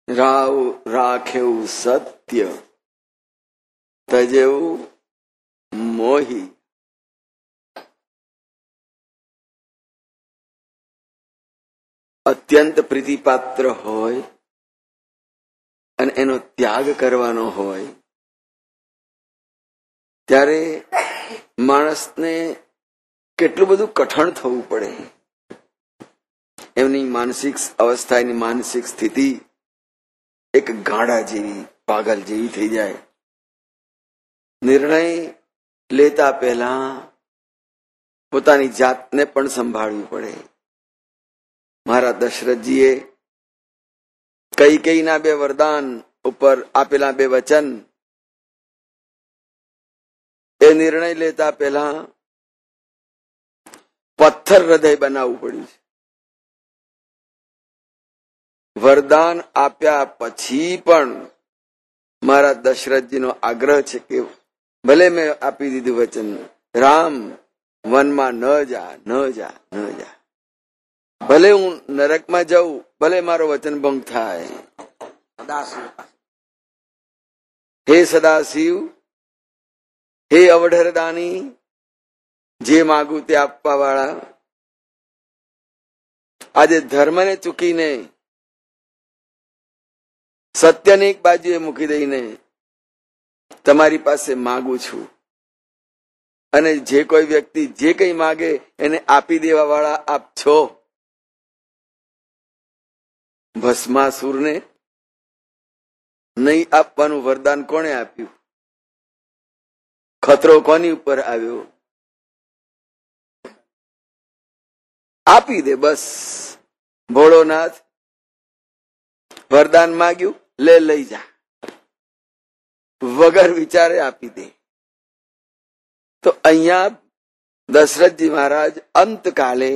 રાવ રાખેવું સત્ય, તજેવું મોહી. અત્યંત પ્રીતિપાત્ર હોય અને એનો ત્યાગ કરવાનો હોય ત્યારે માણસને કેટલું બધું કઠણ થવું પડે. એમની માનસિક અવસ્થા, એની માનસિક સ્થિતિ એક ગાડા જેવી, પાગલ જેવી થઈ જાય. નિર્ણય લેતા પહેલા પોતાની જાતને પણ સંભાળવી પડે. મહારાજ દશરથજીએ કૈકેયીના 2 વરદાન ઉપર આપેલા 2 વચન, એ નિર્ણય લેતા પહેલા પથ્થર હૃદય બનાવવું પડ્યું છે. વરદાન આપ્યા પછી પણ મહારાજ દશરથજીનો આગ્રહ છે કે ભલે મેં આપી દીધું વચન, રામ વનમાં ન જા, ન જા, ન જા. ભલે હું નરકમાં જાઉં, ભલે મારો વચન ભંગ થાય. હે સદાશિવ, હે અવઢરદાની, જે માગું તે આપવા વાળા, આજે ધર્મને ચૂકીને સત્યને એક બાજુએ મૂકી દઈને તમારી પાસે માગું છું. અને જે કોઈ વ્યક્તિ જે કઈ માગે એને આપી દેવા વાળા આપ છો. ભસ્માસુરને નહીં આપવાનું વરદાન કોણે આપ્યું? ખતરો કોની ઉપર આવ્યો? આપી દે બસ. ભોળોનાથ વરદાન માગ્યું, લે લઈ જા, વગર વિચારે આપી દે. તો અહીંયા દશરથજી મહારાજ અંતકાલે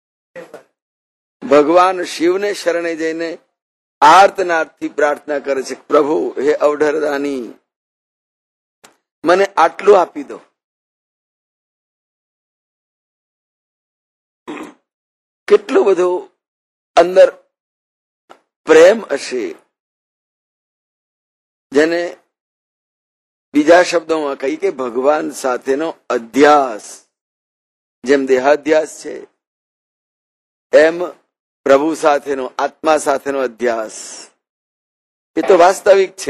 ભગવાન શિવને શરણે જઈને આર્તનાદથી પ્રાર્થના કરે છે, પ્રભુ હે અવઢરદાની, મને આટલું આપી દો. કેટલું બધું અંદર પ્રેમ હશે, જેને બીજા શબ્દોમાં કહી કે ભગવાન સાથેનો અધ્યાસ. જેમ દેહાધ્યાસ છે એમ પ્રભુ સાથેનો, આત્મા સાથેનો અધ્યાસ. એ તો વાસ્તવિક છે,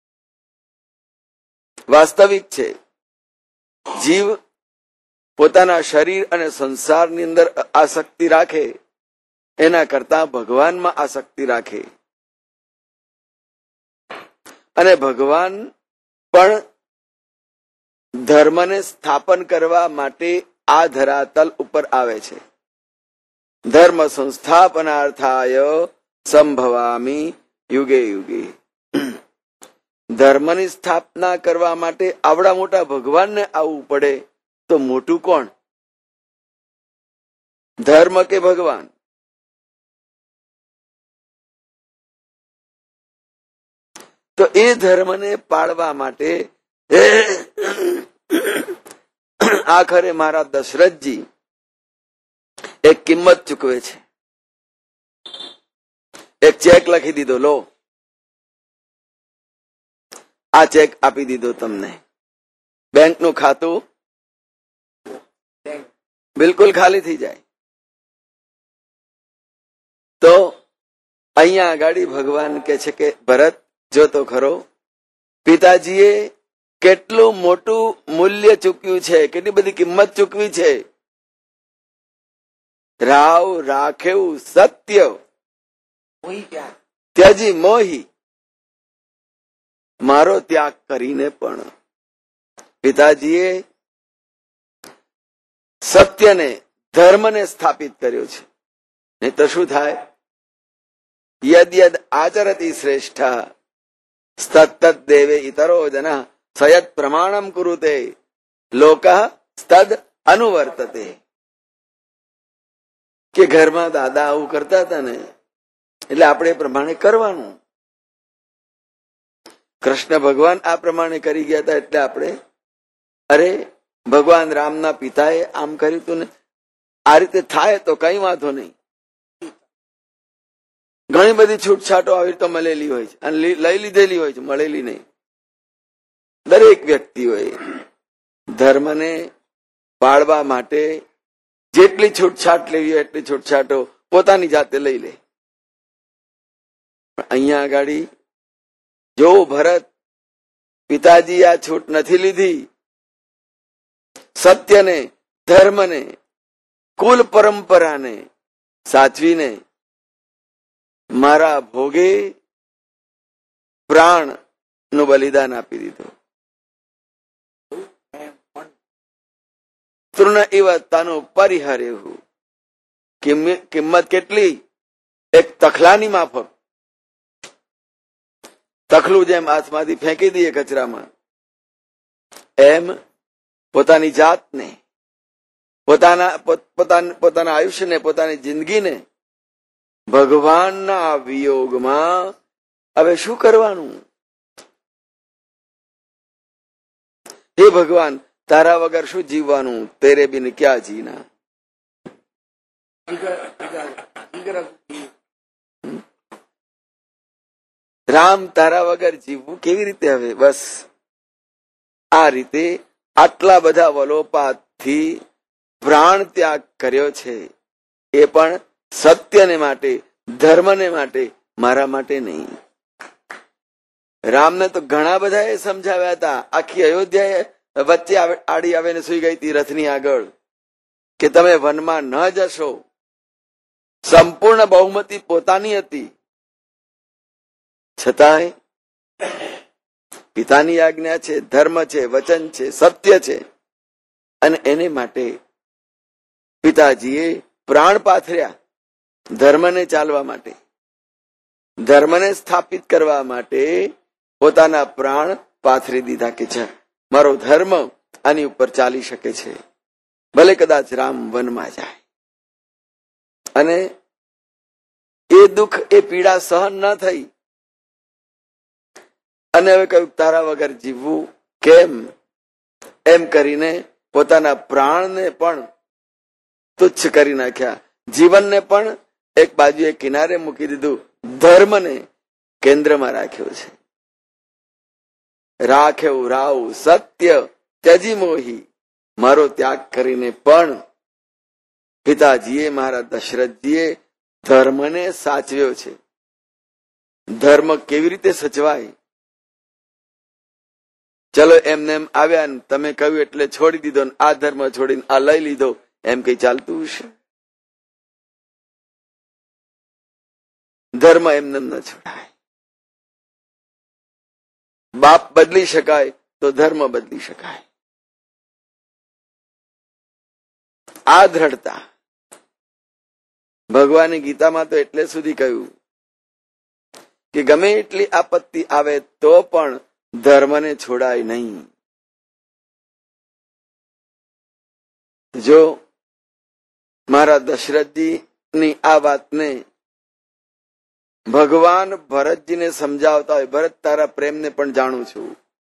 વાસ્તવિક છે. જીવ પોતાના શરીર અને સંસારની અંદર આસક્તિ રાખે એના કરતા ભગવાનમાં આસક્તિ રાખે. અને ભગવાન પણ ધર્મને સ્થાપન કરવા માટે આ ધરાતલ ઉપર આવે છે. ધર્મ સંસ્થાપનાર્થાય સંભવામી યુગે યુગે. ધર્મની સ્થાપના કરવા માટે આવડા મોટા ભગવાનને આવવું પડે તો મોટું કોણ? ધર્મ કે ભગવાન? તો એ ધર્મને પાળવા માટે આખરે મારા દશરથજી એક કિંમત ચૂકવે છે. એક ચેક લખી દીધો, લો આ ચેક આપી દીધો તમને. બેંકનું ખાતું બિલકુલ ખાલી થઈ જાય. તો અહીંયા આગળ ભગવાન કે છે કે ભરત જો તો ખરો, પિતાજીએ કેટલું મોટું મૂલ્ય ચૂક્યું છે, કેટલી બધી કિંમત ચૂકવી છે. રાવ રાખેવું સત્ય, ત્યજી મોહી. મારો ત્યાગ કરીને પણ પિતાજીએ સત્યને, ધર્મને સ્થાપિત કર્યો છે. નહીં તો શું થાય? યદ યદ આચરતી શ્રેષ્ઠ તત્તદ દેવે ઇતરો જના સયદ પ્રમાણમ કુરુતે લોકઃ તદ અનુવર્તતે. કે ઘરમાં દાદા આવું કરતા હતા ને એટલે આપણે એ પ્રમાણે કરવાનું. કૃષ્ણ ભગવાન આ પ્રમાણે કરી ગયા હતા એટલે આપણે, અરે ભગવાન રામના પિતાએ આમ કર્યું હતું ને, આ રીતે થાય તો કઈ વાંધો નહીં. ઘણી બધી છૂટછાટો આવી રીતે મળેલી હોય છે અને લઈ લીધેલી હોય છે, મળેલી નહીં. દરેક વ્યક્તિઓએ ધર્મને પાળવા માટે જેટલી છૂટછાટ લેવી હોય એટલી છૂટછાટો પોતાની જાતે લઈ લે. અહીંયા આગળ જો ભરત પિતાજી આ છૂટ નથી લીધી, સત્યને, ધર્મને, કુલ પરંપરાને સાચવીને મારા ભોગે પ્રાણ નું બલિદાન આપી દીધું. તૃણ ઇવ તનુ પરિહરેહુ. કિંમત કેટલી? એક તખલાની માફક. તખલું જેમ હાથમાંથી ફેંકી દઈએ કચરામાં, એમ પોતાની જાતને, પોતાના આયુષ્યને, પોતાની જિંદગીને ભગવાનના વિયોગમાં હવે શું કરવાનું? હે ભગવાન, તારા વગર શું જીવવાનું? તેરે બિન ક્યાં જીના. રામ, તારા વગર જીવવું કેવી રીતે? હવે બસ આ રીતે આટલા બધા વલોપાતથી પ્રાણ ત્યાગ કર્યો છે, એ પણ સત્યને માટે, ધર્મને માટે, મારા માટે નહીં. રામને તો ઘણા બધા એ સમજાવ્યા હતા. આખી અયોધ્યા વચ્ચે આડી આવીને સુઈ ગઈ હતી રથની આગળ કે તમે વનમાં ન જશો. સંપૂર્ણ બહુમતી પોતાની હતી, છતાંય પિતાની આજ્ઞા છે, ધર્મ છે, વચન છે, સત્ય છે, અને એને માટે પિતાજીએ પ્રાણ પાથર્યા. ધર્મને ચાલવા માટે, ધર્મને સ્થાપિત કરવા માટે પોતાના પ્રાણ પાથરી દીધા કે છે મારો ધર્મ આની ઉપર ચાલી શકે છે, ભલે કદાચ રામ વનમાં જાય. અને એ દુઃખ, એ પીડા સહન ન થઈ અને હવે કહ્યું તારા વગર જીવવું કેમ? એમ કરીને પોતાના પ્રાણને પણ તુચ્છ કરી નાખ્યા, જીવનને પણ એક બાજુએ કિનારે મૂકી દીધું, ધર્મને કેન્દ્રમાં રાખ્યો છે. રાખ્યો રાવ સત્ય ત્યજી મોહી. મારો ત્યાગ કરીને પણ પિતાજીએ, મારા દશરથજીએ ધર્મને સાચવ્યો છે. ધર્મ કેવી રીતે સચવાય? ચલો એમને એમ આવ્યા ને તમે કહ્યું એટલે છોડી દીધો, ને આ ધર્મ છોડીને આ લઈ લીધો, એમ કઈ ચાલતું હશે? ધર્મ એમને ન છોડાય. બાપ બદલી શકાય તો ધર્મ બદલી શકાય. આ દ્રઢતા ભગવાનની ગીતામાં તો એટલે સુધી કહ્યું કે ગમે એટલી આપત્તિ આવે તો પણ ધર્મને છોડાય નહીં. જો મારા દશરથજીની આ વાતને ભગવાન ભરતજીને સમજાવતા હોય, ભરત તારા પ્રેમને પણ જાણું છું.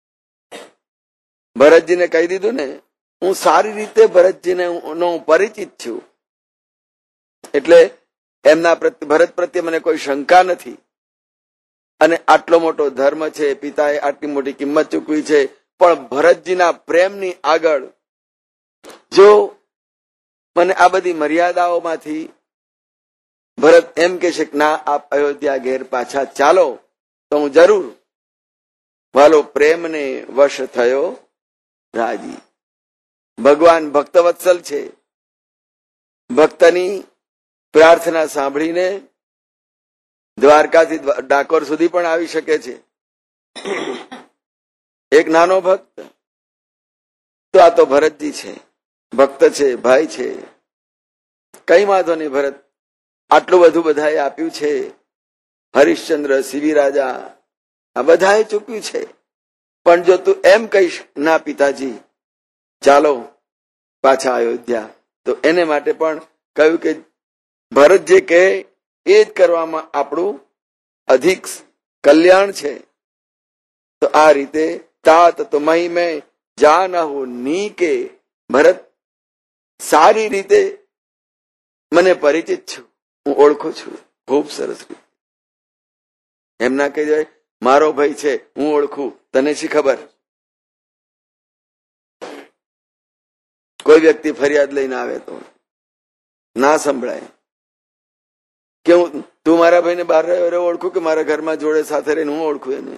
ભરતજીને કહી દીધું ને, હું સારી રીતે ભરતજીને નો પરિચિત છું, એટલે એમના ભરત પ્રત્યે મને કોઈ શંકા નથી. અને આટલો મોટો ધર્મ છે, પિતાએ આટલી મોટી કિંમત ચૂકવી છે, પણ ભરતજીના પ્રેમની આગળ જો મને આ બધી મર્યાદાઓમાંથી ભરત એમ કે છે કે ના, આપ અયોધ્યા ઘેર પાછા ચાલો, તો હું જરૂર વાલો પ્રેમને વશ થયો રાજી. ભગવાન ભક્તવત્સલ છે, ભક્તની પ્રાર્થના સાંભળીને દ્વારકાથી ડાકોર સુધી પણ આવી શકે છે. એક નાનો ભક્ત, તો આ તો ભરતજી છે, ભક્ત છે, ભાઈ છે, કઈ વાંધો નહીં. ભરત આટલું બધું બધાએ આપ્યું છે, હરિશ્ચંદ્ર, સીવી રાજા, આ બધાએ ચૂક્યું છે, પણ જો તું એમ કહીશ ના પિતાજી ચાલો પાછા અયોધ્યા, તો એને માટે પણ કહ્યું કે ભરત જે કહે એ જ કરવામાં આપણું અધિક કલ્યાણ છે. તો આ રીતે તાત તો મહી મેં જાનહુ ની કે, ભરત સારી રીતે મને પરિચિત છું, હું ઓળખું છું. ખૂબ સરસ રીતે એમ ના કહી દેવાય મારો ભાઈ છે હું ઓળખું, તને શી ખબર? કોઈ વ્યક્તિ ફરિયાદ લઈને આવે તો ના સંભળાય કે તું મારા ભાઈને બહાર રહ્યો ઓળખું કે મારા ઘરમાં જોડે સાથે રહીને હું ઓળખું એને?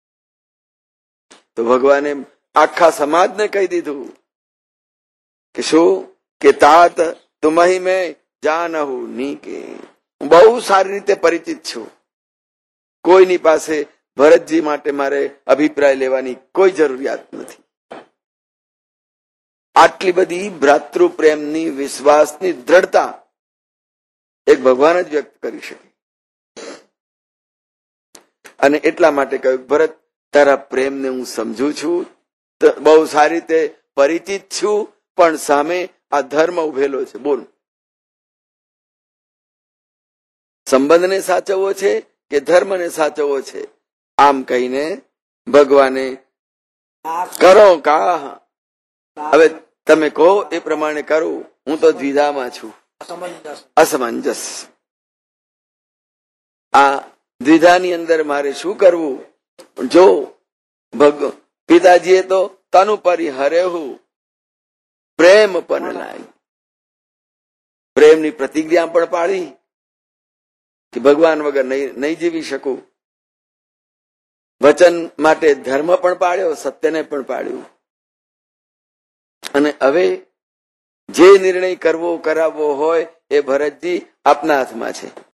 તો ભગવાને આખા સમાજને કહી દીધું કે શું કે તાત તુમહી મેં જાનહુ ની કે હું બહુ સારી રીતે પરિચિત છું. કોઈની પાસે ભરતજી માટે મારે અભિપ્રાય લેવાની કોઈ જરૂરિયાત નથી. આટલી બધી ભ્રાતૃ પ્રેમની વિશ્વાસની દ્રઢતા એક ભગવાન જ વ્યક્ત કરી શકે. અને એટલા માટે કહ્યું ભરત તારા પ્રેમને હું સમજુ છું, બહુ સારી રીતે પરિચિત છું, પણ સામે આ ધર્મ ઉભેલો છે. બોલ, સંબંધને સાચવવો છે કે ધર્મને સાચવવો છે? આમ કહીને ભગવાને કરો કા, હવે તમે કહો એ પ્રમાણે કરું, હું તો દ્વિધામાં છું. અસમંજસ. આ દ્વિધાની અંદર મારે શું કરવું? જો પિતાજીએ તો તનુ પરિહરેહુ પ્રેમ પણ લાઈ, પ્રેમની પ્રતિજ્ઞા પણ પાડી કે ભગવાન વગર નહીં જીવી શકું. વચન માટે ધર્મ પણ પાડ્યો, સત્યને પણ પાડ્યું. અને હવે જે નિર્ણય કરવો કરાવવો હોય એ ભરતજી આપના હાથમાં છે.